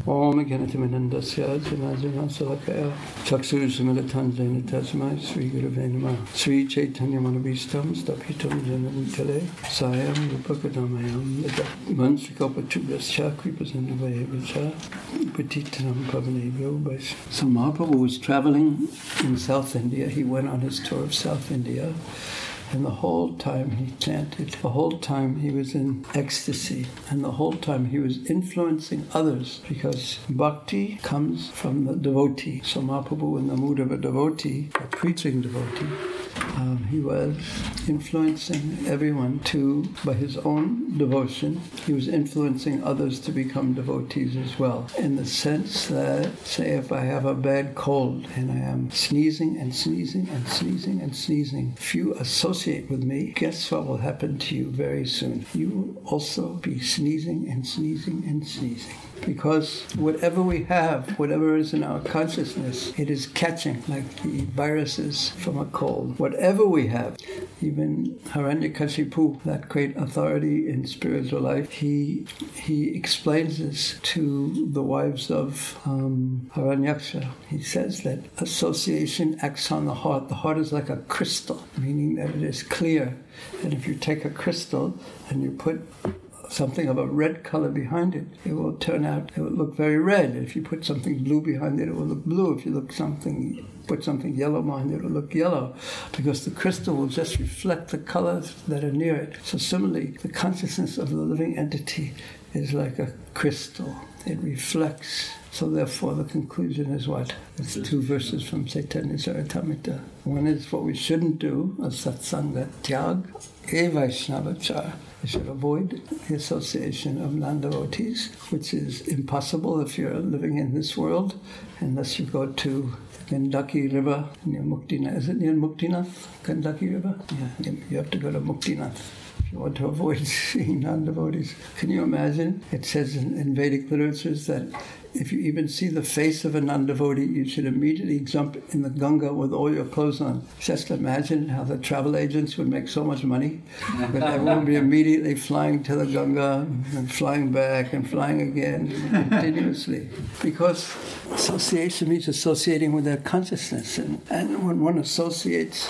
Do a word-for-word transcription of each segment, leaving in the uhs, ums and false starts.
Om Ganatimanandasya Janajana Salakaya Chaksurusamilatanjana Tasmai Sri Gurave Namah Sri Chaitanya Manabhistam Stapitam Janavitale Sayam Rupakadamayam Mansikopachubhascha Kripasandavaya Vicha Patitanam Pavanebhyo Vaishnava. So Mahaprabhu was traveling in South India. He went on his tour of South India. And the whole time he chanted, the whole time he was in ecstasy, and the whole time he was influencing others, because bhakti comes from the devotee. So Mahaprabhu, in the mood of a devotee, a preaching devotee, um, he was influencing everyone to, by his own devotion, he was influencing others to become devotees as well. In the sense that, say, if I have a bad cold and I am sneezing and sneezing and sneezing and sneezing, if you associate with me, guess what will happen to you very soon? You will also be sneezing and sneezing and sneezing. Because whatever we have, whatever is in our consciousness, it is catching like the viruses from a cold. Whatever we have, even Hiranyakashipu, that great authority in spiritual life, he he explains this to the wives of um, Hiranyaksha. He says that association acts on the heart. The heart is like a crystal, meaning that it is clear. And if you take a crystal and you put something of a red color behind it, it will turn out, it will look very red. If you put something blue behind it, it will look blue. If you look something, put something yellow behind it, it will look yellow, because the crystal will just reflect the colors that are near it. So similarly, the consciousness of the living entity is like a crystal. It reflects. So therefore, the conclusion is what? It's two verses from Chaitanya Charitamrita. One is what we shouldn't do, a satsanga tyag, e vaishnavachar. We should avoid the association of non-devotees, which is impossible if you're living in this world, unless you go to Gandaki River near Muktinath. Is it near Muktinath, Gandaki River? Yeah, you have to go to Muktinath if you want to avoid seeing non-devotees. Can you imagine? It says in, in Vedic literatures that if you even see the face of a non-devotee, you should immediately jump in the Ganga with all your clothes on. Just imagine how the travel agents would make so much money. But everyone would be immediately flying to the Ganga and flying back and flying again continuously. Because association means associating with their consciousness. And, and when one associates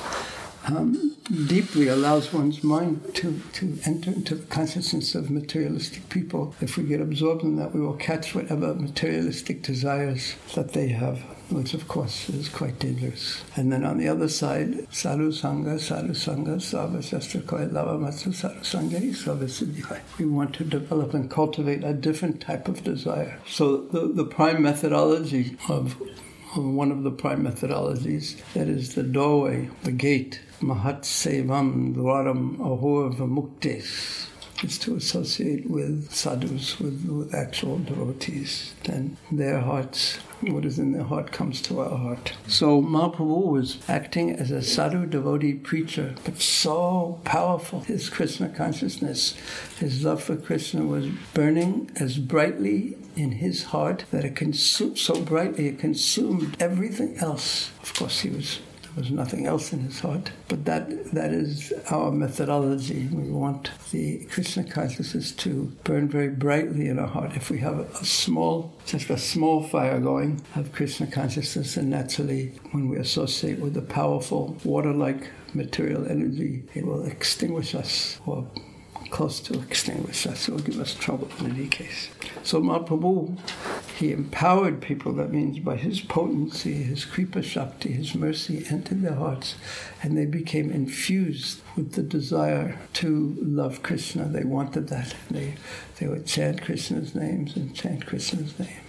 Um, deeply, allows one's mind to, to enter into the consciousness of materialistic people. If we get absorbed in that, we will catch whatever materialistic desires that they have, which of course is quite dangerous. And then on the other side, sadhu sangha, sadhu sangha, sarva shastra koi lava matsu sadhu sangha, sarva siddhihai. We want to develop and cultivate a different type of desire. So the, the prime methodology of one of the prime methodologies, that is the doorway, the gate, Mahat Sevam Dwaram Ahur Vamuktes, is to associate with sadhus, with, with actual devotees. Then their hearts, what is in their heart comes to our heart. So Mahaprabhu was acting as a sadhu devotee preacher, but so powerful. His Krishna consciousness, his love for Krishna was burning as brightly in his heart that it consumed, so brightly it consumed everything else. Of course, he was there was nothing else in his heart. But that that is our methodology. We want the Krishna consciousness to burn very brightly in our heart. If we have a, a small, just a small fire going of Krishna consciousness, and naturally when we associate with the powerful water-like material energy, it will extinguish us, or close to extinguish us. It will give us trouble in any case. So Mahaprabhu, he empowered people. That means by his potency, his Kripa Shakti, his mercy entered their hearts, and they became infused with the desire to love Krishna. They wanted that. They, they would chant Krishna's names and chant Krishna's names.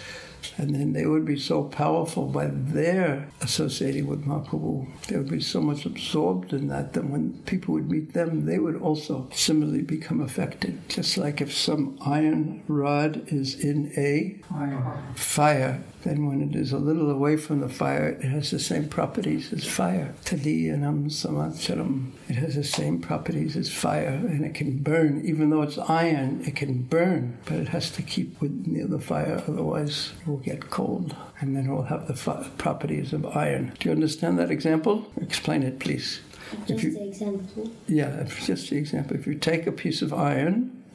And then they would be so powerful by their associating with Mahaprabhu. They would be so much absorbed in that that when people would meet them, they would also similarly become affected. Just like if some iron rod is in a fire, fire then when it is a little away from the fire, it has the same properties as fire. Tadiyanam samacharam. It has the same properties as fire, and it can burn. Even though it's iron, it can burn, but it has to keep with, near the fire, otherwise it will get cold, and then it will have the fi- properties of iron. Do you understand that example? Explain it, please. Just you, the example? Yeah, just the example. If you take a piece of iron,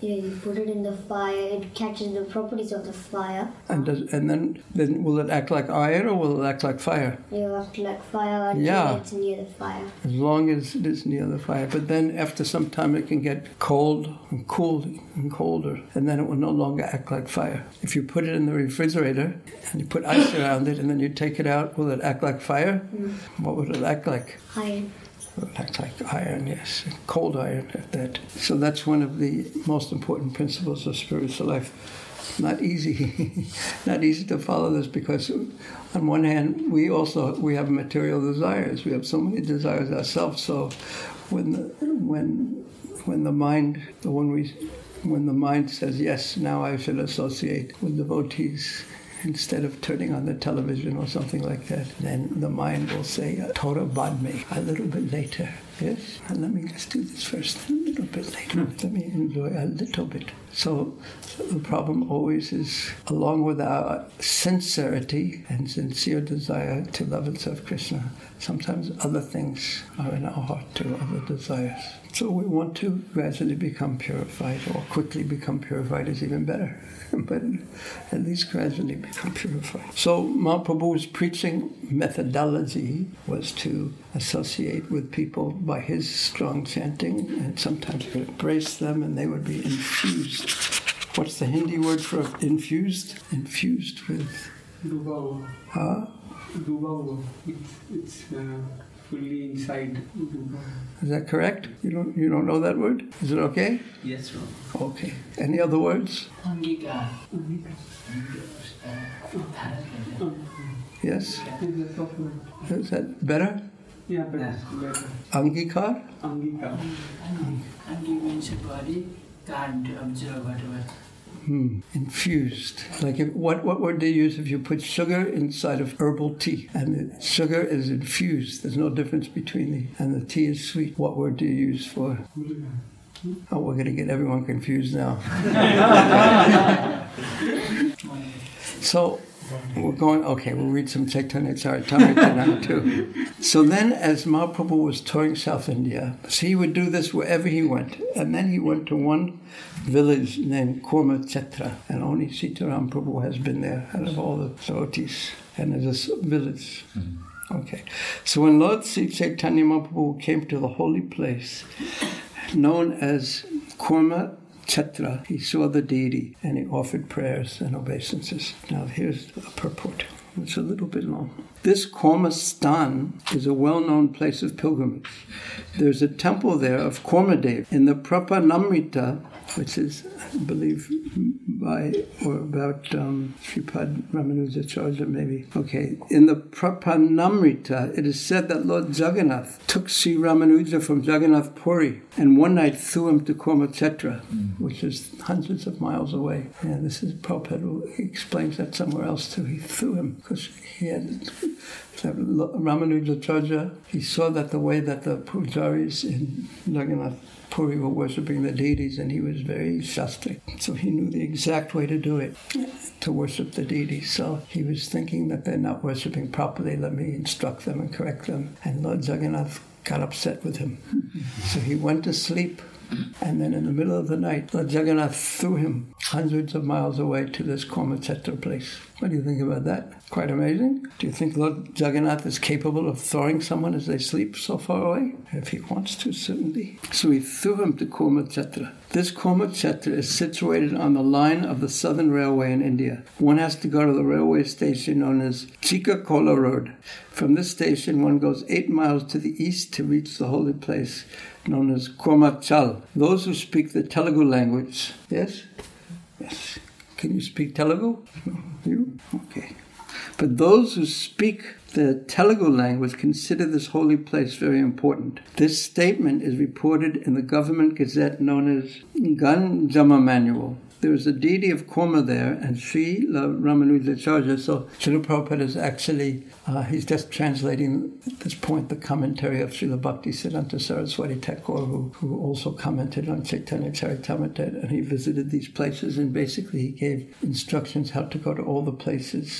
Yeah, you put it in the fire, it catches the properties of the fire. And does, and then, then will it act like iron or will it act like fire? You act like fire until Yeah. it's near the fire. As long as it is near the fire. But then after some time it can get cold and cooled and colder, and then it will no longer act like fire. If you put it in the refrigerator and you put ice around it and then you take it out, will it act like fire? Mm. What would it act like? Iron. It would act like iron, yes. Cold iron at that. So that's one of the most important principles of spiritual life. Not easy, not easy to follow this because on one hand, we also, we have material desires. We have so many desires ourselves. So when the, when, when the mind, when we, when the mind says, yes, now I should associate with devotees, instead of turning on the television or something like that, then the mind will say, Torah bad me, a little bit later. Yes? And let me just do this first, a little bit later. Let me enjoy a little bit. So, so the problem always is, along with our sincerity and sincere desire to love and serve Krishna, sometimes other things are in our heart too, other desires. So we want to gradually become purified, or quickly become purified is even better. But at least gradually become purified. So Mahaprabhu's preaching methodology was to associate with people by his strong chanting, and sometimes he would embrace them and they would be infused. What's the Hindi word for infused? Infused with... Dubao. Huh? Dubao. It's, it's uh, fully inside Dubao. Is that correct? You don't you don't know that word? Is it okay? Yes, sir. Okay. Any other words? Angika. Yes? Is that better? Yeah, better. better. Angikar? Angika. Angi means a body, can't observe whatever. Hmm. Infused. Like if, what what word do you use if you put sugar inside of herbal tea and the sugar is infused? There's no difference between the and the tea is sweet. What word do you use for? Oh, we're going to get everyone confused now. So we're going, okay, we'll read some Chaitanya Charitamrita now too. So then as Mahaprabhu was touring South India, so he would do this wherever he went. And then he went to one village named Kurmakshetra, and only Sitaram Prabhu has been there out of all the devotees. And there's this village. Mm-hmm. Okay. So when Lord Sri Chaitanya Mahaprabhu came to the holy place, known as Kurmakshetra, he saw the deity and he offered prayers and obeisances. Now here's a purport. It's a little bit long. This Kurmastan is a well-known place of pilgrimage. There's a temple there of Kurmadev in the Prapanamrita, which is, I believe, by or about um, Sripad Ramanujacharya, maybe. Okay, in the Prapanamrita, it is said that Lord Jagannath took Sri Ramanuja from Jagannath Puri and one night threw him to Kurmakshetra, mm. which is hundreds of miles away. And this is Prabhupada who explains that somewhere else too. He threw him because he had Ramanujacharya. He saw that the way that the pujaris in Jagannath Puri were worshipping the deities, and he was very shastri. So he knew the exact way to do it, to worship the deities. So he was thinking that they're not worshipping properly. Let me instruct them and correct them. And Lord Jagannath got upset with him. So he went to sleep. And then in the middle of the night, Lord Jagannath threw him hundreds of miles away to this Kurmakshetra place. What do you think about that? Quite amazing. Do you think Lord Jagannath is capable of throwing someone as they sleep so far away? If he wants to, certainly. So he threw him to Kurmakshetra. This Kurmakshetra is situated on the line of the Southern Railway in India. One has to go to the railway station known as Chikakola Road. From this station, one goes eight miles to the east to reach the holy place known as Kurmakchal. Those who speak the Telugu language, yes? Yes. Can you speak Telugu? You? Okay. But those who speak the Telugu language consider this holy place very important. This statement is reported in the government gazette known as Ganjama Manual. There is a deity of Kurma there, and Sri Ramanujacharya. So Srila Prabhupada is actually, uh, he's just translating at this point the commentary of Srila Bhaktisiddhanta Saraswati Thakur, who, who also commented on Chaitanya Charitamrita, and he visited these places, and basically he gave instructions how to go to all the places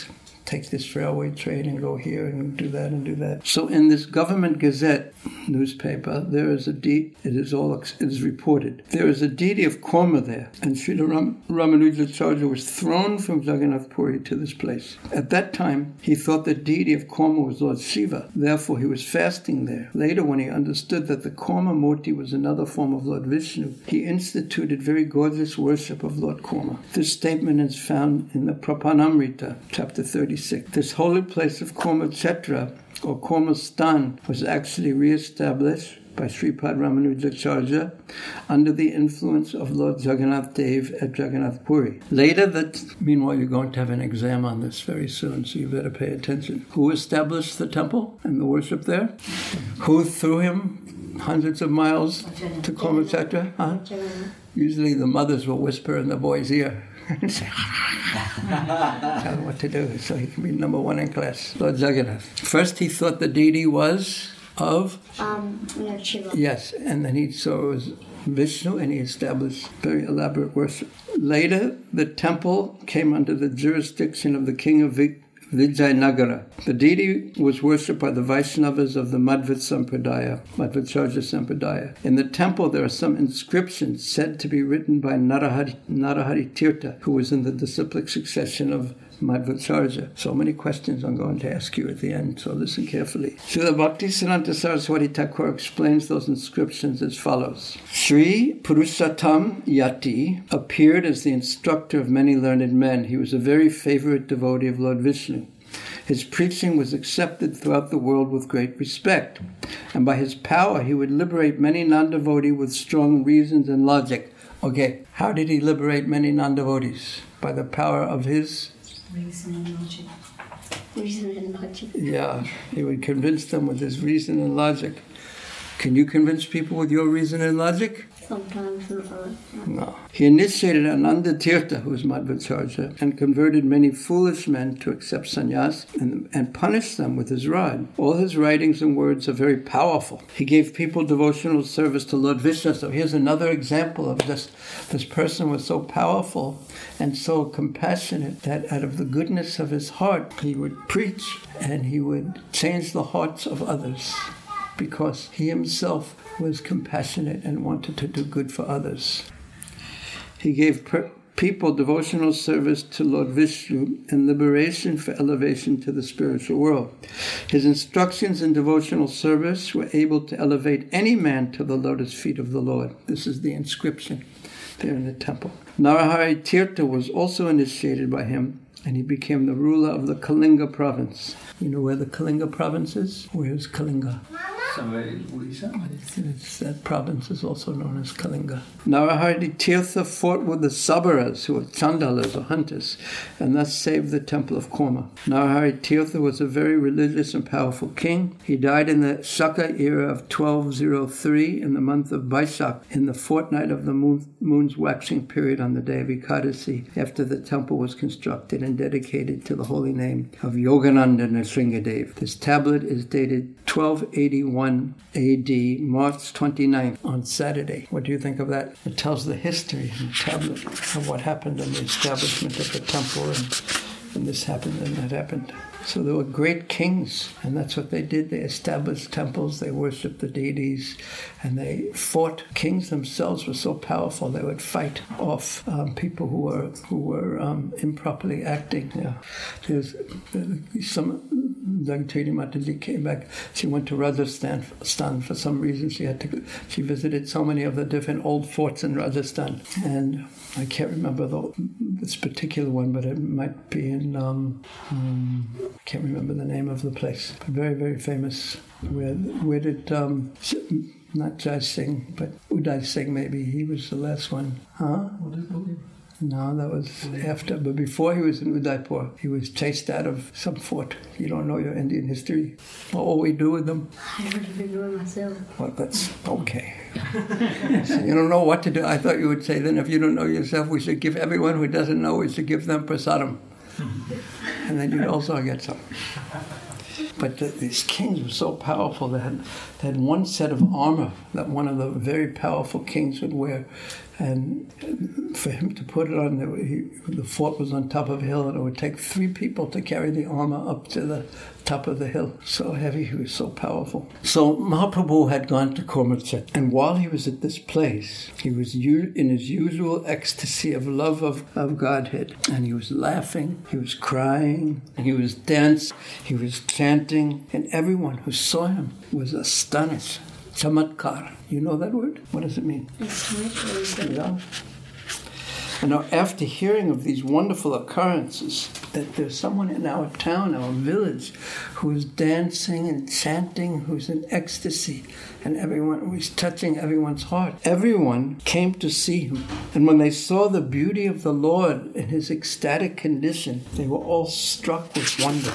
take this railway train and go here and do that and do that. So in this government gazette newspaper, there is a deed, it is all it is reported. There is a deity of Korma there, and Srila Ram, Ramanujacharya was thrown from Jagannath Puri to this place. At that time, he thought the deity of Korma was Lord Shiva. Therefore, he was fasting there. Later, when he understood that the Korma Murti was another form of Lord Vishnu, he instituted very gorgeous worship of Lord Korma. This statement is found in the Prapanamrita, chapter thirty-six. This holy place of Korma Kshetra, or Korma Stan, was actually re-established by Sripad Ramanujacharya under the influence of Lord Jagannath Dev at Jagannath Puri. Later, that meanwhile, you're going to have an exam on this very soon, so you better pay attention. Who established the temple and the worship there? Who threw him hundreds of miles to Korma Kshetra? Huh? Usually the mothers will whisper in the boy's ear and say, tell him what to do so he can be number one in class. Lord Jagannath. First he thought the deity was of? Um, Lord Shiva. Yes, and then he saw it was Vishnu, and he established very elaborate worship. Later, the temple came under the jurisdiction of the king of Vic- Vijayanagara. The deity was worshipped by the Vaishnavas of the Madhva Sampradaya, Madhvacharya Sampradaya. In the temple, there are some inscriptions said to be written by Narahari, Narahari Tirtha, who was in the disciplic succession of Madhvacharya. So many questions I'm going to ask you at the end, so listen carefully. Srila Bhaktisiddhanta Saraswati Thakur explains those inscriptions as follows. Sri Purushottam Yati appeared as the instructor of many learned men. He was a very favorite devotee of Lord Vishnu. His preaching was accepted throughout the world with great respect, and by his power he would liberate many non-devotees with strong reasons and logic. Okay, how did he liberate many non-devotees? By the power of his Reason and logic. Reason and logic. Yeah, he would convince them with his reason and logic. Can you convince people with your reason and logic? Sometimes not. No. He initiated Ananda Tirtha, who was Madhvacharya, and converted many foolish men to accept sannyas and, and punished them with his rod. All his writings and words are very powerful. He gave people devotional service to Lord Vishnu. So here's another example of this. This person was so powerful and so compassionate that out of the goodness of his heart, he would preach and he would change the hearts of others, because he himself was compassionate and wanted to do good for others. He gave per- people devotional service to Lord Vishnu and liberation for elevation to the spiritual world. His instructions in devotional service were able to elevate any man to the lotus feet of the Lord. This is the inscription there in the temple. Narahari Tirtha was also initiated by him, and he became the ruler of the Kalinga province. You know where the Kalinga province is? Where is Kalinga? Somewhere in Odisha. It's, that province is also known as Kalinga. Narahari Tirtha fought with the Sabaras, who were Chandalas or hunters, and thus saved the temple of Korma. Narahari Tirtha was a very religious and powerful king. He died in the Shaka era of twelve oh three in the month of Baishak, in the fortnight of the moon, moon's waxing period on the day of Ekadasi, after the temple was constructed and dedicated to the holy name of Yogananda Nrsingadev. This tablet is dated twelve eighty-one A D, March twenty-ninth, on Saturday. What do you think of that? It tells the history in the tablet of what happened in the establishment of the temple, and, and this happened and that happened. So there were great kings, and that's what they did. They established temples, they worshipped the deities, and they fought. Kings themselves were so powerful, they would fight off um, people who were who were um, improperly acting. Yeah, there's uh, some. Jagtini Mataji came back. She went to Rajasthan Stan for some reason. She had to. She visited so many of the different old forts in Rajasthan, and I can't remember the, this particular one, but it might be in. Um, um, I can't remember the name of the place. But very, very famous. Where where did um, not Jai Singh, but Uday Singh maybe. He was the last one. Huh? What is it? No, that was after. But before he was in Udaipur, he was chased out of some fort. You don't know your Indian history. What will we do with them? I don't even know myself. Well, that's okay. So you don't know what to do. I thought you would say then, if you don't know yourself, we should give everyone who doesn't know, we should give them prasadam. And then you'd also get some. But the, these kings were so powerful. They had, they had one set of armor that one of the very powerful kings would wear. And for him to put it on, the, he, the fort was on top of a hill, and it would take three people to carry the armor up to the top of the hill. So heavy, he was so powerful. So Mahaprabhu had gone to Kormachet, and while he was at this place, he was u- in his usual ecstasy of love of, of Godhead, and he was laughing, he was crying, he was dancing, he was chanting, and everyone who saw him was astonished. Chamatkar. You know that word? What does it mean? Yeah. And now, after hearing of these wonderful occurrences, that there's someone in our town, our village, who is dancing and chanting, who's in ecstasy, and everyone who's touching everyone's heart. Everyone came to see him. And when they saw the beauty of the Lord in his ecstatic condition, they were all struck with wonder.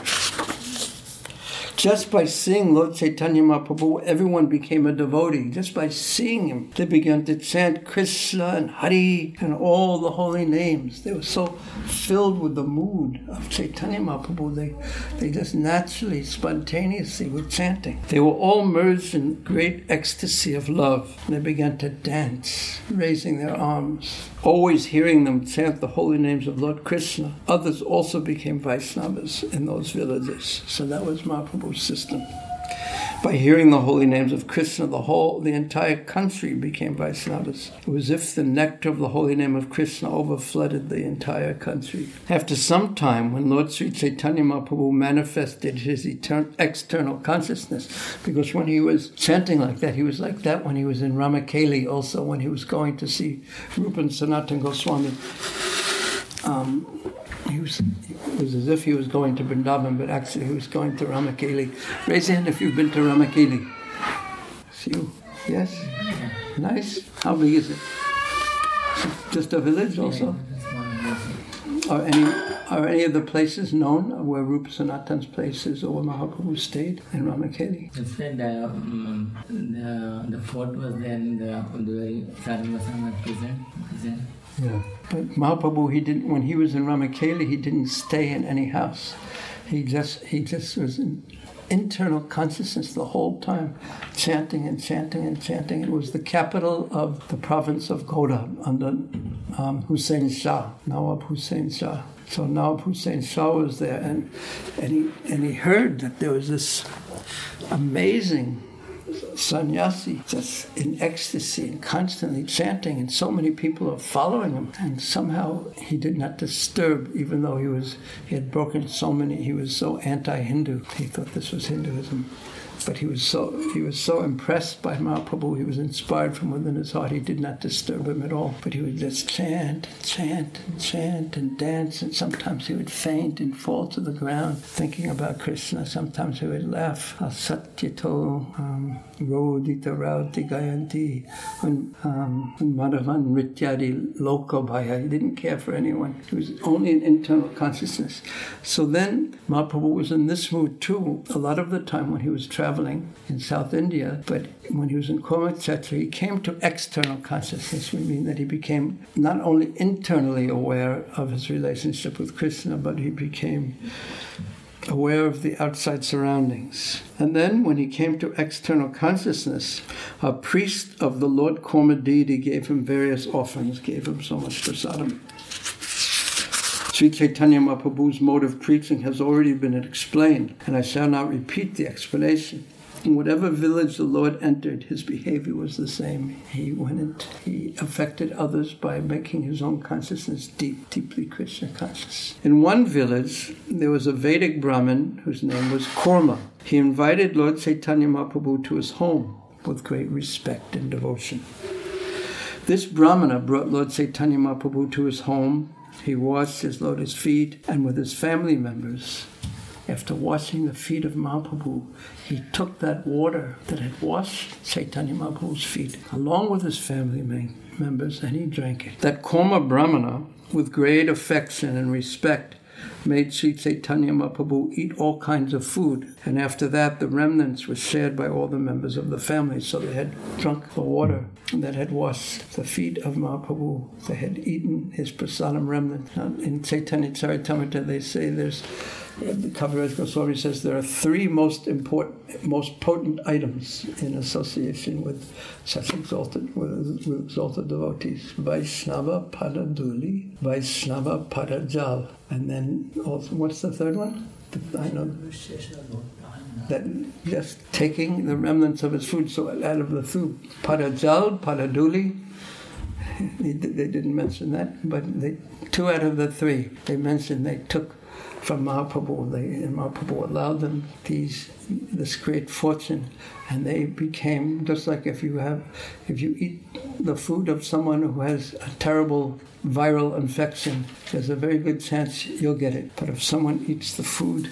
Just by seeing Lord Chaitanya Mahaprabhu, everyone became a devotee. Just by seeing him, they began to chant Krishna and Hari and all the holy names. They were so filled with the mood of Chaitanya Mahaprabhu, they, they just naturally, spontaneously were chanting. They were all merged in great ecstasy of love. They began to dance, raising their arms. Always hearing them chant the holy names of Lord Krishna. Others also became Vaishnavas in those villages. So that was Mahaprabhu's system. By hearing the holy names of Krishna, the whole, the entire country became Vaishnavas. It was as if the nectar of the holy name of Krishna overflooded the entire country. After some time, when Lord Sri Chaitanya Mahaprabhu manifested his etern- external consciousness, because when he was chanting like that, he was like that when he was in Ramakeli, also when he was going to see Rupa and Sanatana Goswami. Um, He was, it was as if he was going to Vrindavan, but actually he was going to Ramakeli. Raise your hand if you've been to Ramakeli. It's you. Yes? Nice. How big is it? Just a village also? Are any are any of the places known where Rupa Sanatana's place is or where Mahaprabhu stayed in Ramakeli? The friend, uh, um, the, the fort was there in the, the Sarvasana present. present. Yeah. But Mahaprabhu, he didn't. When he was in Ramakeli, he didn't stay in any house. He just he just was in internal consciousness the whole time, chanting and chanting and chanting. It was the capital of the province of Goda under um, Hussein Shah, Nawab Hussein Shah. So Nawab Hussein Shah was there, and and he and he heard that there was this amazing sannyasi just in ecstasy and constantly chanting, and so many people are following him, and somehow he did not disturb, even though he was he had broken so many, he was so anti-Hindu, he thought this was Hinduism. But he was so he was so impressed by Mahaprabhu, he was inspired from within his heart. He did not disturb him at all. But he would just chant, chant, and chant, and dance. And sometimes he would faint and fall to the ground, thinking about Krishna. Sometimes he would laugh. Satyato rodita rauti gayanti madhavan rityadi lokabhaya. He didn't care for anyone. He was only an internal consciousness. So then Mahaprabhu was in this mood too. A lot of the time when he was traveling in South India, but when he was in Kormachet, he came to external consciousness. We mean that he became not only internally aware of his relationship with Krishna, but he became aware of the outside surroundings. And then when he came to external consciousness, a priest of the Lord Korma deity gave him various offerings, gave him so much prasadam. Sri Chaitanya Mahaprabhu's mode of preaching has already been explained, and I shall not repeat the explanation. In whatever village the Lord entered, his behavior was the same. He went and he affected others by making his own consciousness deep, deeply Krishna conscious. In one village, there was a Vedic Brahmin whose name was Korma. He invited Lord Chaitanya Mahaprabhu to his home with great respect and devotion. This Brahmana brought Lord Chaitanya Mahaprabhu to his home. He washed his lotus feet, and with his family members, after washing the feet of Mahaprabhu, he took that water that had washed Chaitanya Mahaprabhu's feet, along with his family members, and he drank it. That Korma Brahmana, with great affection and respect, made Sri Chaitanya Mahaprabhu eat all kinds of food. And after that, the remnants were shared by all the members of the family. So they had drunk the water that had washed the feet of Mahaprabhu. They had eaten his prasadam remnant. In Chaitanya Charitamrita, they say there's, the Kaviraj Goswami says there are three most important, most potent items in association with such exalted, with, with exalted devotees. Vaishnava Padaduli, Vaishnava Padajal. And then also, what's the third one? I know. That just taking the remnants of his food, so out of the food, Padajal, Padaduli, they didn't mention that, but they, two out of the three, they mentioned they took from Mahaprabhu. They, and Mahaprabhu allowed them these this great fortune, and they became just like if you have, if you eat the food of someone who has a terrible viral infection, there's a very good chance you'll get it. But if someone eats the food,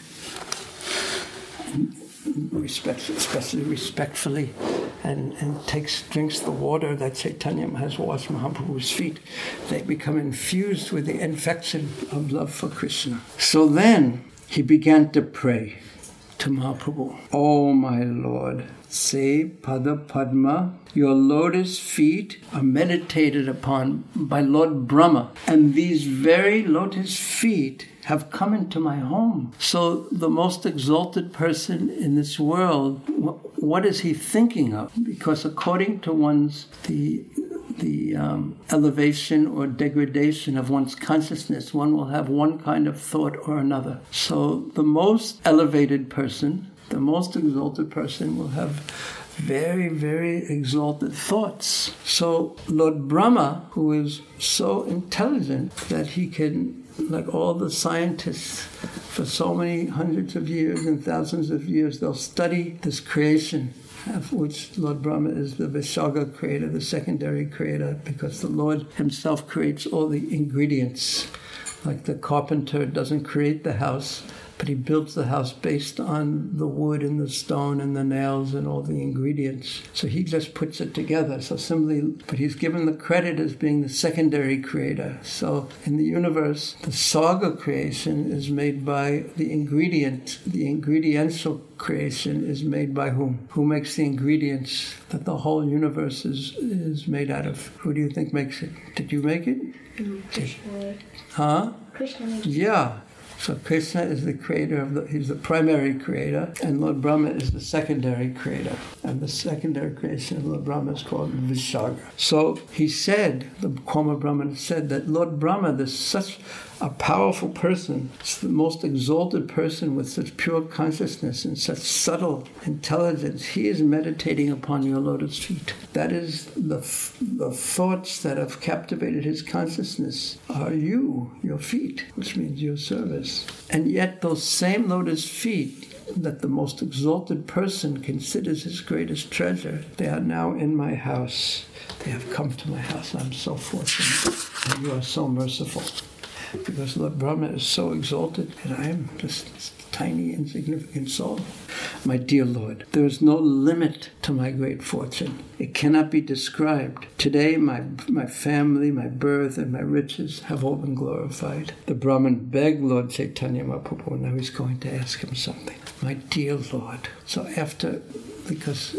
respect, especially respectfully, and, and takes drinks the water that Chaitanya has washed Mahaprabhu's feet, they become infused with the infection of love for Krishna. So then he began to pray to Mahaprabhu. Oh my Lord, say Pada Padma, your lotus feet are meditated upon by Lord Brahma, and these very lotus feet have come into my home. So the most exalted person in this world, what is he thinking of? Because according to one's, the the um, elevation or degradation of one's consciousness, one will have one kind of thought or another. So the most elevated person, the most exalted person will have very, very exalted thoughts. So Lord Brahma, who is so intelligent that he can, like all the scientists, for so many hundreds of years and thousands of years, they'll study this creation, of which Lord Brahma is the Visarga creator, the secondary creator, because the Lord himself creates all the ingredients. Like the carpenter doesn't create the house, but he builds the house based on the wood and the stone and the nails and all the ingredients. So he just puts it together. So simply, but he's given the credit as being the secondary creator. So in the universe, the Sarga creation is made by the ingredient. The ingrediential creation is made by whom? Who makes the ingredients that the whole universe is, is made out of? Who do you think makes it? Did you make it? No, Krishna. Huh? Krishna makes it. Yeah. So Krishna is the creator of the, he's the primary creator, and Lord Brahma is the secondary creator. And the secondary creation of Lord Brahma is called Visarga. So he said, the Koma Brahman said that Lord Brahma, there's such a powerful person, it's the most exalted person with such pure consciousness and such subtle intelligence. He is meditating upon your lotus feet. That is the, the thoughts that have captivated his consciousness are you, your feet, which means your service. And yet those same lotus feet that the most exalted person considers his greatest treasure, they are now in my house. They have come to my house. I'm so fortunate. And you are so merciful. Because Lord Brahma is so exalted, and I am just this tiny, insignificant soul. My dear Lord, there is no limit to my great fortune. It cannot be described. Today, my my family, my birth, and my riches have all been glorified. The Brahmin begged Lord Chaitanya Mahaprabhu, now he's going to ask him something. My dear Lord. So after... because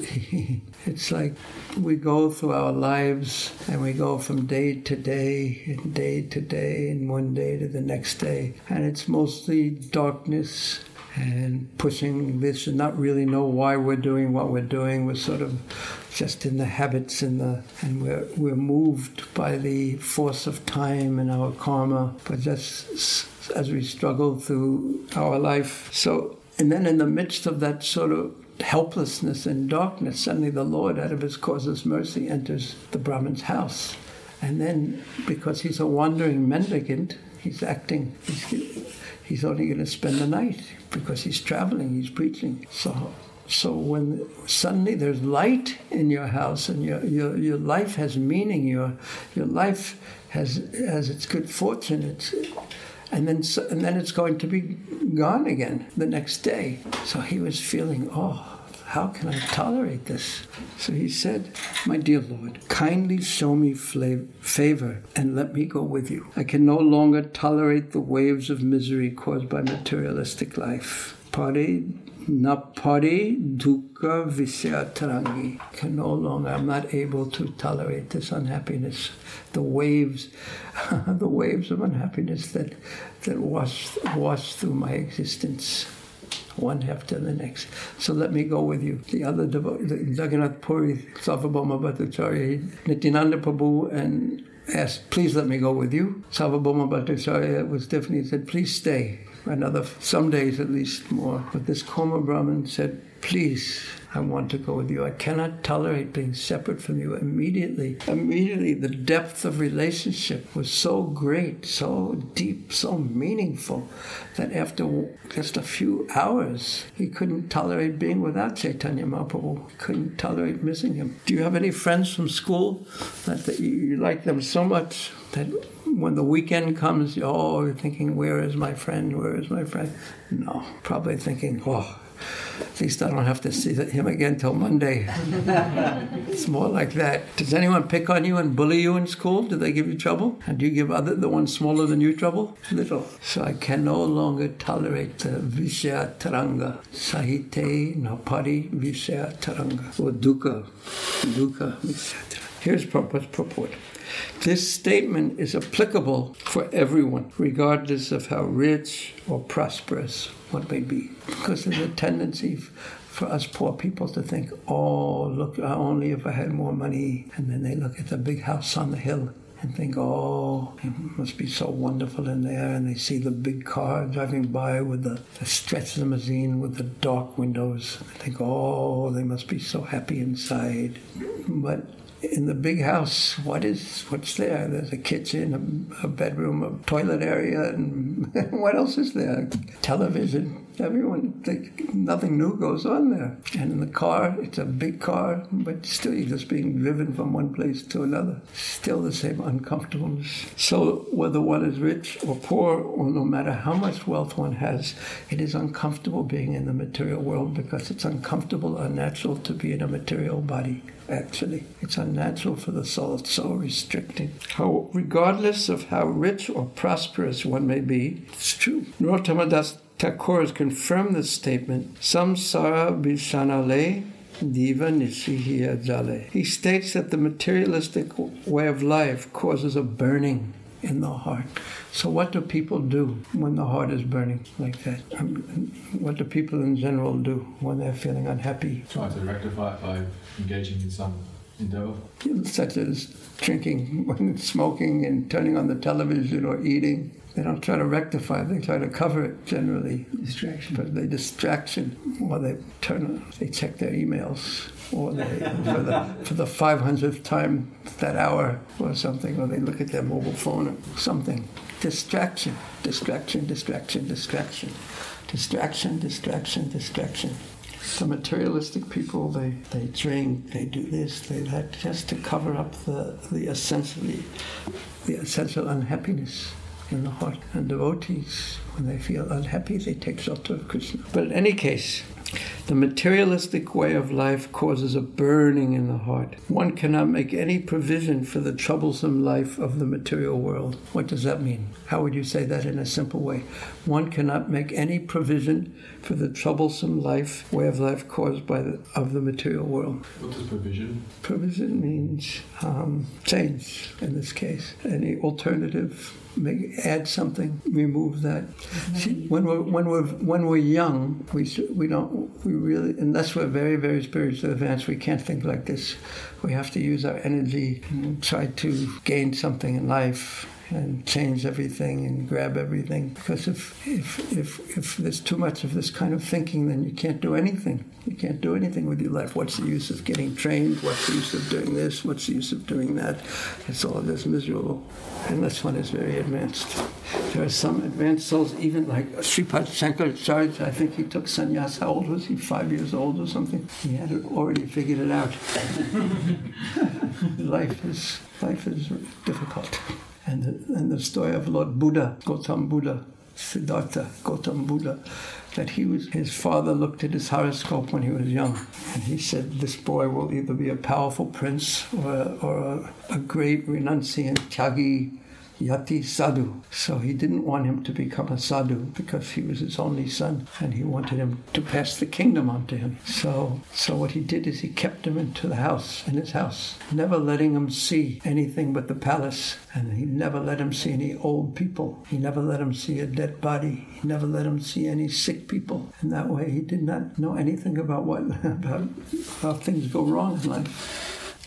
it's like we go through our lives and we go from day to day and day to day and one day to the next day. And it's mostly darkness and pushing this and not really know why we're doing what we're doing. We're sort of just in the habits and the and we're we're moved by the force of time and our karma, but just as we struggle through our life. So, and then in the midst of that sort of helplessness and darkness, suddenly the Lord, out of his causeless mercy, enters the Brahmin's house. And then, because he's a wandering mendicant, he's acting, he's, he's only going to spend the night, because he's traveling, he's preaching. So so when suddenly there's light in your house, and your your, your life has meaning, your your life has, has its good fortune, it's... And then, and then it's going to be gone again the next day. So he was feeling, oh, how can I tolerate this? So he said, my dear Lord, kindly show me flav- favor and let me go with you. I can no longer tolerate the waves of misery caused by materialistic life. Pari napari dukkha visaya tarangi. Can no longer, I'm not able to tolerate this unhappiness. The waves, the waves of unhappiness that, that wash, wash through my existence. One after the next. So let me go with you. The other devotees, Jagannath Puri, Sarvabhauma Bhattacharya, Nityananda Prabhu, and asked, please let me go with you. Sarvabhauma Bhattacharya was definitely said, please stay. Another, some days at least more. But this Koma Brahmin said, please, I want to go with you. I cannot tolerate being separate from you. Immediately, immediately the depth of relationship was so great, so deep, so meaningful, that after just a few hours, he couldn't tolerate being without Chaitanya Mahaprabhu. He couldn't tolerate missing him. Do you have any friends from school that, that you, you like them so much that when the weekend comes, oh, you're thinking, where is my friend? Where is my friend? No, probably thinking, oh, at least I don't have to see him again till Monday. It's more like that. Does anyone pick on you and bully you in school? Do they give you trouble? And do you give other the ones smaller than you trouble? Little. So I can no longer tolerate the Vishaya Taranga. Sahite Napari Vishaya Taranga. Or Dukkha. Dukkha Vishaya Taranga. Here's Prabhupada's purport. This statement is applicable for everyone, regardless of how rich or prosperous one may be. Because there's a tendency for us poor people to think, oh, look, only if I had more money. And then they look at the big house on the hill and think, oh, it must be so wonderful in there. And they see the big car driving by with the, the stretch limousine with the dark windows. They think, oh, they must be so happy inside. But in the big house, what is, what's there? There's a kitchen, a, a bedroom, a toilet area, and what else is there? Television. Everyone thinks nothing new goes on there. And in the car, it's a big car, but still you're just being driven from one place to another. Still the same uncomfortableness. So whether one is rich or poor, or no matter how much wealth one has, it is uncomfortable being in the material world because it's uncomfortable, unnatural to be in a material body. Actually, it's unnatural for the soul. It's so restricting. How, regardless of how rich or prosperous one may be, it's true. Narottama Das Thakur has confirmed this statement. Samsara Bishanale Diva Nisihiya Jale. He states that the materialistic way of life causes a burning in the heart. So what do people do when the heart is burning like that? Um, what do people in general do when they're feeling unhappy? Try to rectify it by engaging in some endeavor. Such as drinking, smoking, and turning on the television or eating. They don't try to rectify it, they try to cover it generally. Distraction. But they distraction. Or they turn, they check their emails. Or they, for the for the five hundredth time that hour or something, or they look at their mobile phone or something. Distraction, distraction, distraction, distraction, distraction, distraction, distraction. The materialistic people, they, they drink, they do this, they that, just to cover up the, the essentially the essential unhappiness in the heart. And devotees, when they feel unhappy, they take shelter of Krishna. But in any case, the materialistic way of life causes a burning in the heart. One cannot make any provision for the troublesome life of the material world. What does that mean? How would you say that in a simple way? One cannot make any provision for the troublesome life, way of life caused by the of the material world. What does provision? Provision means um, change, in this case. Any alternative, make, add something, remove that. See, when we're when we're when we're young, we we don't we really, unless we're very very spiritually advanced, we can't think like this. We have to use our energy and try to gain something in life and change everything and grab everything. Because if if if if there's too much of this kind of thinking, then you can't do anything. You can't do anything with your life. What's the use of getting trained? What's the use of doing this? What's the use of doing that? It's all just miserable. Unless one is very advanced. There are some advanced souls, even like Sripad Shankaracharya, I think he took sannyas. How old was he? Five years old or something? He had already figured it out. life is life is difficult. And the, and the story of Lord Buddha, Gautam Buddha, Siddhartha Gautama Buddha, that he was, his father looked at his horoscope when he was young, and he said, this boy will either be a powerful prince or, or a, a great renunciant, tyagi, yati, sadhu. So he didn't want him to become a sadhu because he was his only son, and he wanted him to pass the kingdom on to him. So, so what he did is he kept him into the house, in his house, never letting him see anything but the palace, and he never let him see any old people. He never let him see a dead body. He never let him see any sick people. And that way he did not know anything about what about how things go wrong in life.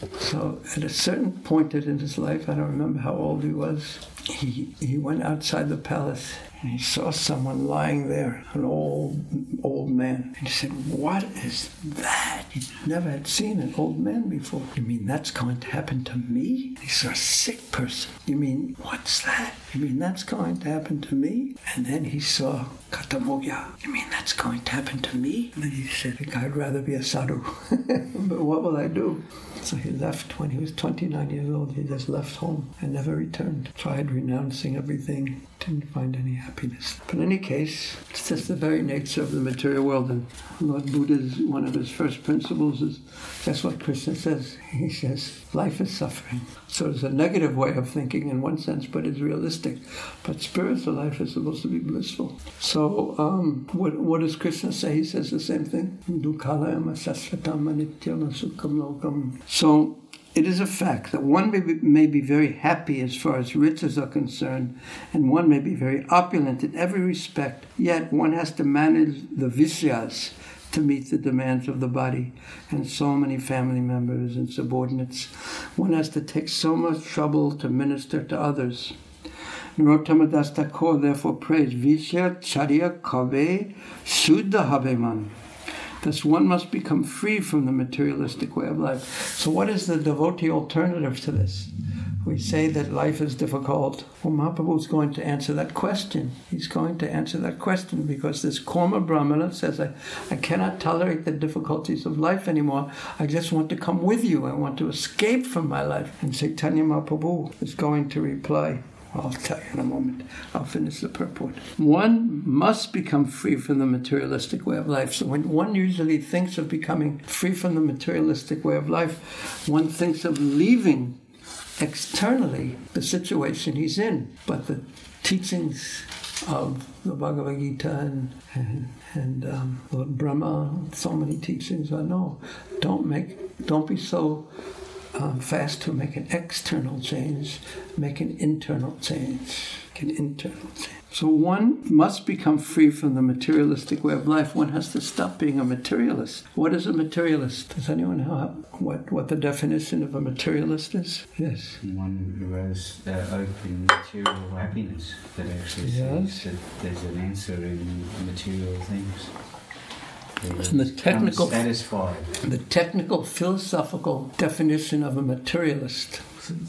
So at a certain point in his life, I don't remember how old he was, he he went outside the palace and he saw someone lying there, an old, old man. And he said, what is that? He never had seen an old man before. You mean that's going to happen to me? He saw a sick person. You mean, what's that? You mean that's going to happen to me? And then he saw Katamogya. You mean that's going to happen to me? And then he said, I'd rather be a sadhu. But what will I do? So he left when he was twenty-nine years old. He just left home and never returned. Tried renouncing everything. Didn't find any happiness. But in any case, it's just the very nature of the material world. And Lord Buddha's, one of his first principles is, that's what Krishna says. He says, life is suffering. So it's a negative way of thinking in one sense, but it's realistic. But spiritual life is supposed to be blissful. So um, what, what does Krishna say? He says the same thing. Dukhalayam asasvatam anityam sukham lokam. So it is a fact that one may be, may be very happy as far as riches are concerned, and one may be very opulent in every respect, yet one has to manage the vishyas to meet the demands of the body and so many family members and subordinates. One has to take so much trouble to minister to others. Narottama Das Thakur therefore prays, Vishya Charya Kave Shuddha Habeman. Thus one must become free from the materialistic way of life. So what is the devotee alternative to this? We say that life is difficult. Well, Mahaprabhu is going to answer that question. He's going to answer that question because this Kurma Brahmana says, I, I cannot tolerate the difficulties of life anymore. I just want to come with you. I want to escape from my life. And Chaitanya Mahaprabhu is going to reply, I'll tell you in a moment. I'll finish the purport. One must become free from the materialistic way of life. So when one usually thinks of becoming free from the materialistic way of life, one thinks of leaving externally the situation he's in. But the teachings of the Bhagavad Gita and, and, and um, Lord Brahma, so many teachings are no. Don't make, don't be so Um, fast to make an external change, make an internal change, make an internal change. So one must become free from the materialistic way of life. One has to stop being a materialist. What is a materialist? Does anyone know what, what the definition of a materialist is? Yes. One who has uh, open material happiness, that actually yes. says that there's an answer in material things. And the technical, satisfied. the technical philosophical definition of a materialist.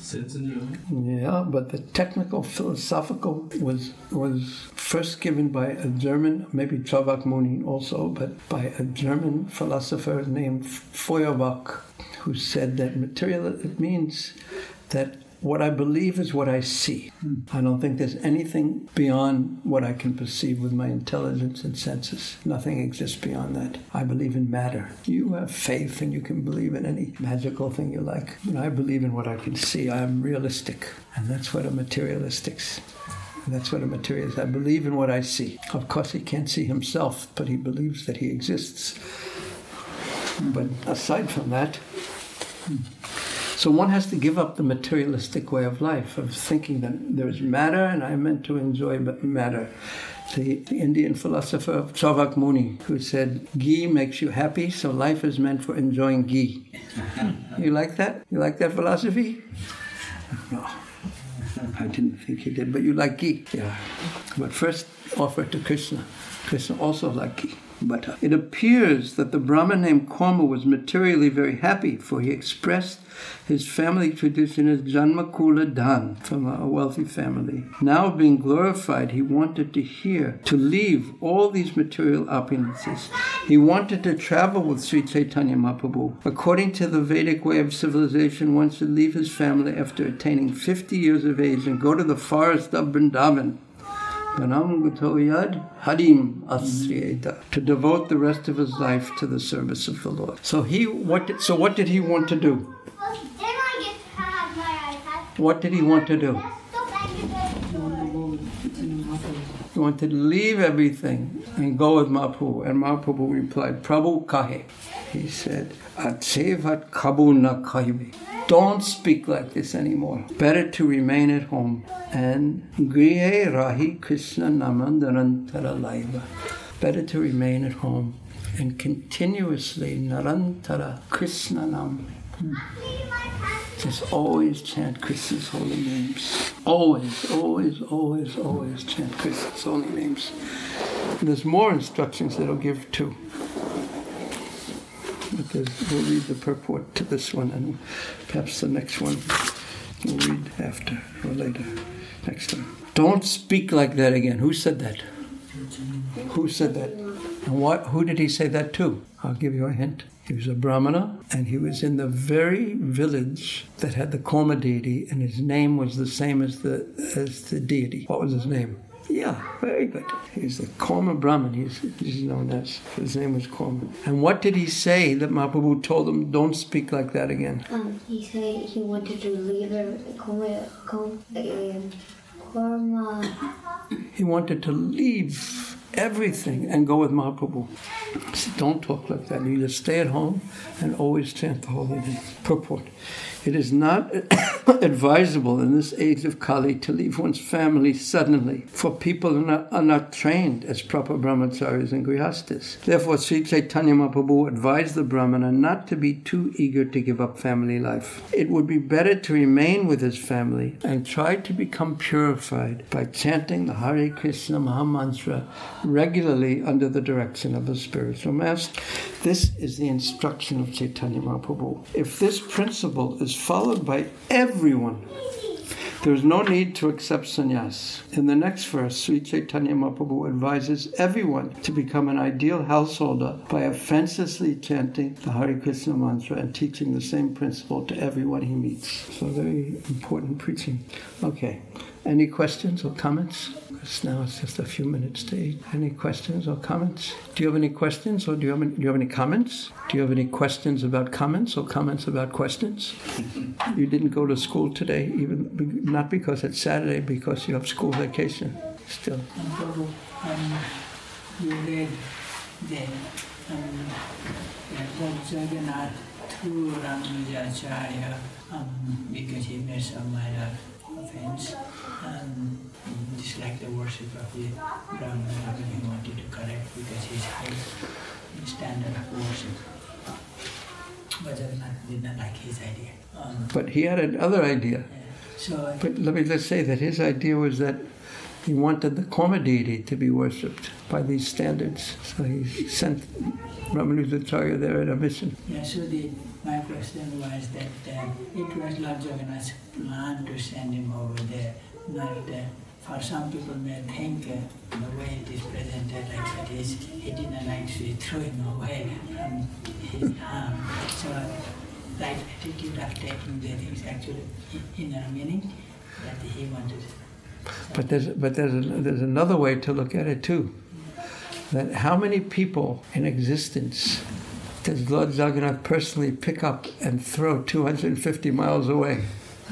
Yeah, but the technical philosophical was was first given by a German, maybe Chavak Muni also, but by a German philosopher named Feuerbach, who said that material, it means that what I believe is what I see. I don't think there's anything beyond what I can perceive with my intelligence and senses. Nothing exists beyond that. I believe in matter. You have faith and you can believe in any magical thing you like. But I believe in what I can see. I am realistic. And that's what a materialistic That's what a materialist is. I believe in what I see. Of course, he can't see himself, but he believes that he exists. But aside from that, so one has to give up the materialistic way of life, of thinking that there is matter and I'm meant to enjoy matter. The, the Indian philosopher Chavak Muni, who said, ghee makes you happy, so life is meant for enjoying ghee. You like that? You like that philosophy? No. I didn't think you did, but you like ghee. Yeah. But first offer it to Krishna. Krishna also liked ghee. But it appears that the Brahmin named Kurma was materially very happy, for he expressed his family tradition as Janmakula Dhan, from a wealthy family. Now being glorified, he wanted to hear, to leave all these material opulences. He wanted to travel with Sri Chaitanya Mahaprabhu. According to the Vedic way of civilization, one should leave his family after attaining fifty years of age and go to the forest of Vrindavan. Ganam Gutoyad Hadim Asriyeta, to devote the rest of his life to the service of the Lord. So he what did, so what did he want to do? What did he want to do? He wanted to leave everything and go with Mahaprabhu. And Mahaprabhu replied, Prabhu kahe. He said, Atsevat kabu na kahibi. Don't speak like this anymore. Better to remain at home. And grihe rahi Krishna namandarantara laiva. Better to remain at home and continuously narantara Krishna nam. Just always chant Krishna's holy names. Always, always, always, always chant Krishna's holy names. And there's more instructions that I'll give too. But we'll read the purport to this one, and perhaps the next one we'll read after or later. Next time. Don't speak like that again. Who said that? Who said that? And what? Who did he say that to? I'll give you a hint. He was a Brahmana, and he was in the very village that had the Korma deity, and his name was the same as the as the deity. What was his name? Yeah, very good. He's the Korma Brahman, he's, he's known as. His name was Korma. And what did he say that Mahaprabhu told him, don't speak like that again? Um, he said he wanted to leave the Korma, Korma. He wanted to leave everything and go with Mahaprabhu. He said, don't talk like that. You just stay at home and always chant the holy name. Purport. It is not advisable in this age of Kali to leave one's family suddenly, for people are not, are not trained as proper brahmacharis and grihastas. Therefore, Sri Chaitanya Mahaprabhu advised the Brahmana not to be too eager to give up family life. It would be better to remain with his family and try to become purified by chanting the Hare Krishna Mahamantra regularly under the direction of a spiritual master. This is the instruction of Chaitanya Mahaprabhu. If this principle is followed by everyone, there is no need to accept sannyas. In the next verse, Sri Chaitanya Mahaprabhu advises everyone to become an ideal householder by offensively chanting the Hare Krishna mantra and teaching the same principle to everyone he meets. So very important preaching. Okay. Any questions or comments? Because now it's just a few minutes to eat. Any questions or comments? Do you have any questions or do you have any, do you have any comments? Do you have any questions about comments or comments about questions? You didn't go to school today, even not because it's Saturday, because you have school vacation still. Um, you read the um, Lord Jagannath through Ramanujacharya um, because he made some minor offense. Um, just like the worship of the Brahmana, he wanted to correct because his high standard of worship. But Jagannath did not like his idea. Um, but he had another idea. Yeah. So, but let me just say that his idea was that he wanted the Korma deity to be worshipped by these standards. So he sent Ramanujacharya there at a mission. Yeah, so the, my question was that uh, it was Lord Jagannath's plan to send him over there. Not uh, for some people may think uh, the way it is presented like that is he did not actually throw him away from his arm. So that attitude of taking the things actually inner meaning that he wanted. But there's but there's a, there's another way to look at it too. That how many people in existence does Lord Jagannath personally pick up and throw two hundred fifty miles away?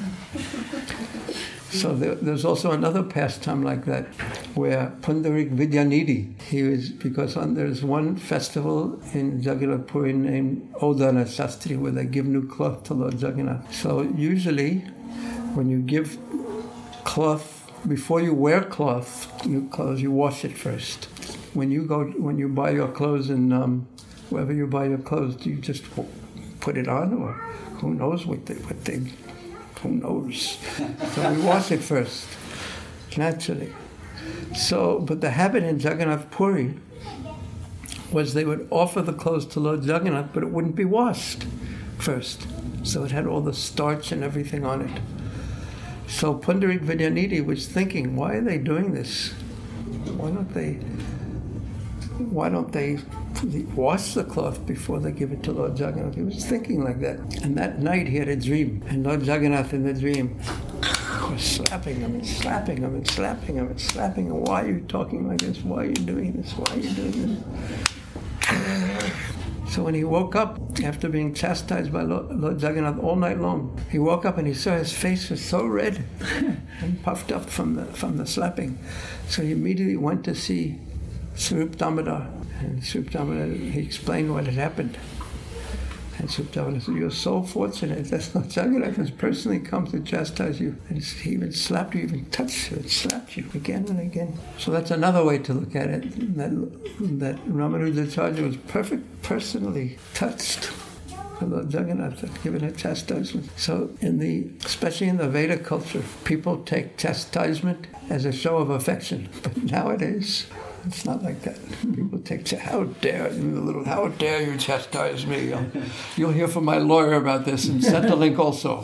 So there, there's also another pastime like that, where Pundarik Vidyanidhi, he was, because on, there's one festival in Jagannath Puri named Odana Shastri, where they give new cloth to Lord Jagannath. So usually, when you give cloth, before you wear cloth, new clothes, you wash it first. When you go, when you buy your clothes in, um, wherever you buy your clothes, do you just put it on, or who knows what they, what they, who knows? So we wash it first, naturally. So, but the habit in Jagannath Puri was they would offer the clothes to Lord Jagannath, but it wouldn't be washed first. So it had all the starch and everything on it. So Pundarik Vidyanidhi was thinking, why are they doing this? Why don't they, why don't they wash the cloth before they give it to Lord Jagannath? He was thinking like that. And that night he had a dream. And Lord Jagannath in the dream was slapping him and slapping him and slapping him and slapping him. Why are you talking like this? Why are you doing this? Why are you doing this? So when he woke up, after being chastised by Lord, Lord Jagannath all night long, he woke up and he saw his face was so red and puffed up from the from the slapping. So he immediately went to see Swarup Damodar. And Swarup Damodar, he explained what had happened. And Swarup Damodar said, "You're so fortunate that Lord Jagannath has personally come to chastise you. And he even slapped you, even touched you, and slapped you again and again." So that's another way to look at it, that, that Ramanujacharya was perfect, personally touched. Lord Jagannath had given a chastisement. So in the, especially in the Veda culture, people take chastisement as a show of affection. But nowadays, it's not like that. People take, how dare you, little, how dare you chastise me? I'll, you'll hear from my lawyer about this, and send the link also.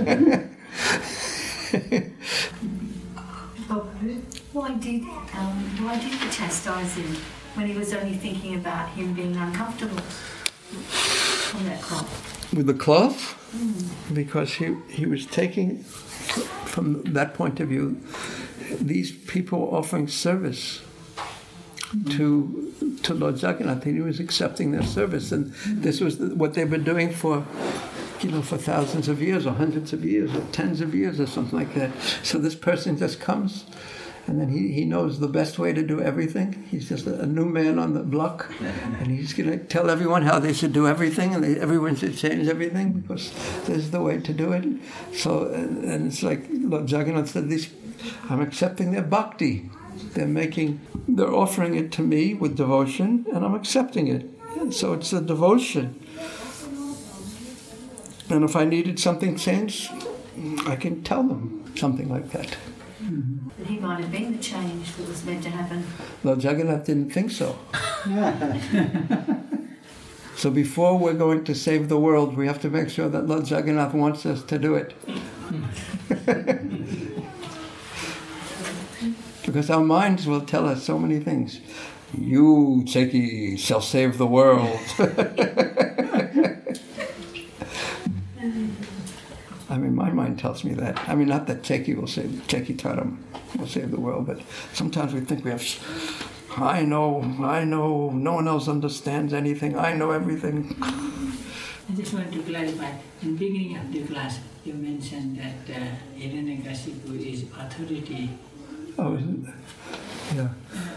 Bob, why did um, why did you chastise him when he was only thinking about him being uncomfortable on that cloth? With the cloth? Mm. Because he, he was taking, from that point of view, these people were offering service to to Lord Jagannath. He was accepting their service, and this was what they've been doing for, you know, for thousands of years, or hundreds of years, or tens of years, or something like that. So this person just comes, and then he, he knows the best way to do everything. He's just a, a new man on the block, and he's going to tell everyone how they should do everything, and they, everyone should change everything, because this is the way to do it. So, and, and it's like Lord Jagannath said, "This, I'm accepting their bhakti. They're making, they're offering it to me with devotion, and I'm accepting it. And so it's a devotion. And if I needed something changed, I can tell them something like that." Mm-hmm. But he might have been the change that was meant to happen. Lord Jagannath didn't think so. So before we're going to save the world, we have to make sure that Lord Jagannath wants us to do it. Because our minds will tell us so many things. You, Cheki, shall save the world. I mean, my mind tells me that. I mean, not that Cheki will save, Cheki Taram will save the world, but sometimes we think we have, I know, I know, no one else understands anything, I know everything. I just want to clarify, in the beginning of the class, you mentioned that uh, Hiranyakashipu is authority. Oh, yeah.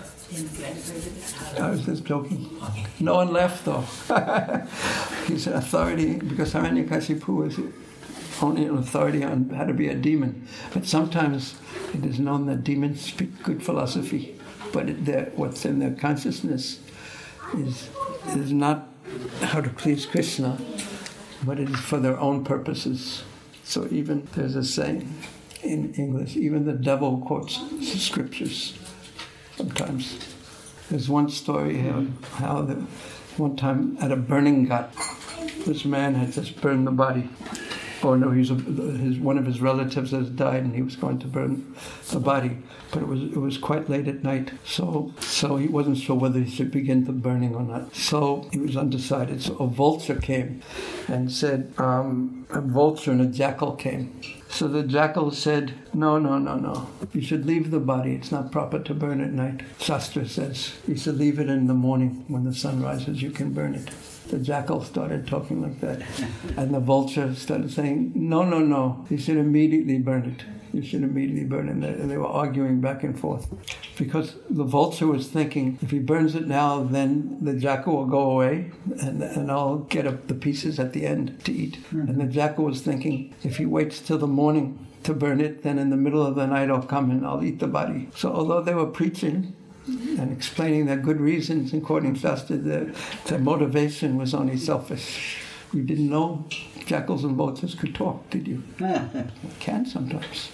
I was just joking. Okay. No one left, though. He's an authority, because Hiranyakashipu is only an authority on how to be a demon. But sometimes it is known that demons speak good philosophy, but it, what's in their consciousness is, is not how to please Krishna, but it is for their own purposes. So even there's a saying in English, even the devil quotes scriptures sometimes. There's one story how, how the, one time at a burning ghat, this man had just burned the body. Oh no, he's a, his one of his relatives has died, and he was going to burn the body, but it was it was quite late at night, so so he wasn't sure whether he should begin the burning or not. So he was undecided. So a vulture came, and said um, a vulture and a jackal came. So the jackal said, "No, no, no, no. You should leave the body. It's not proper to burn at night. Shastra says you should leave it in the morning when the sun rises. You can burn it." The jackal started talking like that. And the vulture started saying, "No, no, no. You should immediately burn it. You should immediately burn it." And they were arguing back and forth. Because the vulture was thinking, if he burns it now, then the jackal will go away, and, and I'll get up the pieces at the end to eat. Mm-hmm. And the jackal was thinking, if he waits till the morning to burn it, then in the middle of the night I'll come and I'll eat the body. So although they were preaching and explaining their good reasons, according to Shastra, their, their motivation was only selfish. You didn't know jackals and vultures could talk, did you? They can sometimes.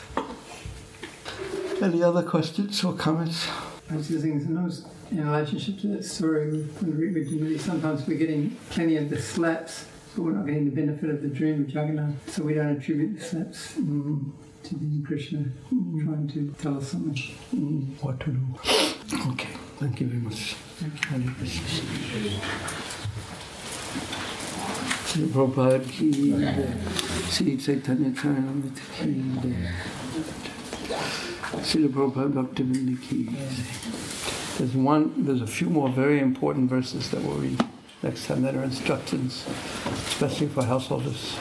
Any other questions or comments? I was just thinking, in relationship to that story with the Rimajimali, sometimes we're getting plenty of the slaps, but we're not getting the benefit of the dream of Jagannath, so we don't attribute the slaps mm. to the Krishna mm. trying to tell us something. Mm. What to do. Okay, thank you very much. Thank you. Shri Prabhupada ki jai. Shri Chaitanya Charitamrita ki jai. Srila Prabhupada Bhaktivinoda Ki. There's one, there's a few more very important verses that we'll read next time that are instructions, especially for householders.